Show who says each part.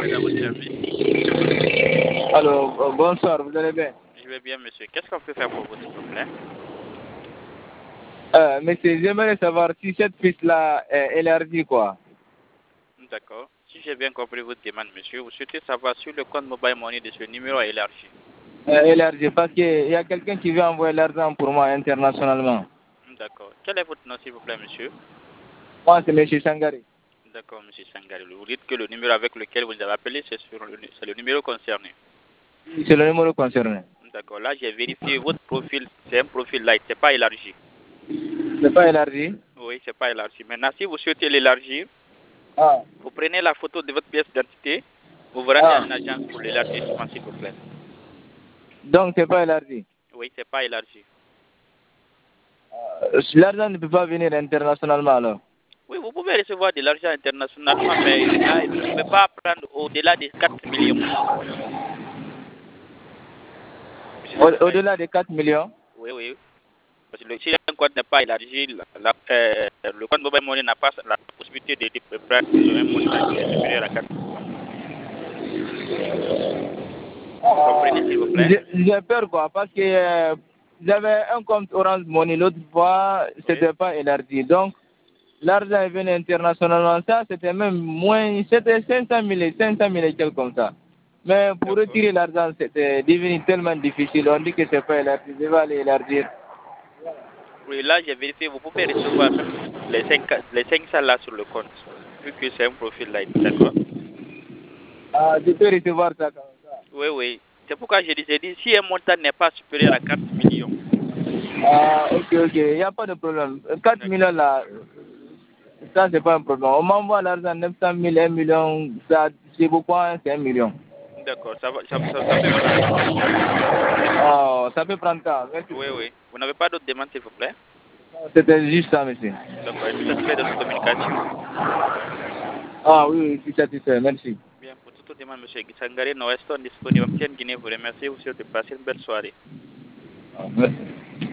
Speaker 1: suis à votre service.
Speaker 2: Alors, bonsoir, vous allez bien?
Speaker 1: Je vais bien, monsieur. Qu'est-ce qu'on peut faire pour vous, s'il vous plaît?
Speaker 2: Monsieur, j'aimerais savoir si cette piste-là est élargie, quoi.
Speaker 1: D'accord. Si j'ai bien compris votre demande, monsieur, vous souhaitez savoir si le compte mobile money de ce numéro est élargi.
Speaker 2: Élargie, parce qu'il y a quelqu'un qui veut envoyer l'argent pour moi internationalement.
Speaker 1: D'accord. Quel est votre nom, s'il vous plaît, monsieur?
Speaker 2: Moi, c'est monsieur Sangari.
Speaker 1: D'accord, monsieur Sangari. Vous dites que le numéro avec lequel vous avez appelé, c'est le numéro concerné.
Speaker 2: C'est le numéro concerné.
Speaker 1: D'accord. Là, j'ai vérifié votre profil. C'est un profil light. C'est pas élargi.
Speaker 2: C'est pas élargi?
Speaker 1: Oui, c'est pas élargi. Maintenant, si vous souhaitez l'élargir, vous prenez la photo de votre pièce d'identité, vous vous rendez à une agence pour l'élargissement, s'il vous plaît.
Speaker 2: Donc, c'est pas élargi?
Speaker 1: Oui, c'est pas élargi.
Speaker 2: L'argent ne peut pas venir internationalement, alors?
Speaker 1: Oui, vous pouvez recevoir de l'argent internationalement, mais là, vous ne pouvez pas prendre au-delà de 4 millions.
Speaker 2: Au-delà de 4 millions?
Speaker 1: Oui, oui. Parce que si un compte n'est pas élargi, le compte mobile money n'a pas la possibilité de prendre un montant qui est supérieur à 4 millions. Vous comprenez, s'il vous plaît?
Speaker 2: J'ai peur, quoi, parce que j'avais un compte Orange Money l'autre fois, c'était pas élargi. Donc, l'argent est venu internationalement, ça, c'était même moins, c'était 500 000 et quelque comme ça. Mais pour retirer l'argent, c'était devenu tellement difficile. On dit que c'est pas élargi, je vais aller élargir.
Speaker 1: Oui, là, j'ai vérifié, vous pouvez recevoir même les 500 là sur le compte, vu que c'est un profil light, d'accord?
Speaker 2: Ah, je peux recevoir ça comme ça?
Speaker 1: Oui, oui. C'est pourquoi je disais, si un montant n'est pas supérieur à 4 millions.
Speaker 2: Ah, ok, il n'y a pas de problème. 4 millions là, ça, c'est pas un problème. On m'envoie l'argent 900 000, 1 million, ça, c'est beaucoup, hein, c'est 1 million.
Speaker 1: D'accord, ça peut prendre.
Speaker 2: Oh, ça peut prendre temps. Merci.
Speaker 1: Oui, oui. Vous n'avez pas d'autres demandes, s'il vous plaît?
Speaker 2: C'était juste ça, monsieur.
Speaker 1: D'accord, êtes-vous satisfait de notre communication?
Speaker 2: Ah oui, je suis satisfait, merci.
Speaker 1: Bien, pour toute demande, monsieur Sangari, nous restons disponibles. Guinée vous remercie, vous souhaite de passer une belle soirée.
Speaker 2: Ah, merci.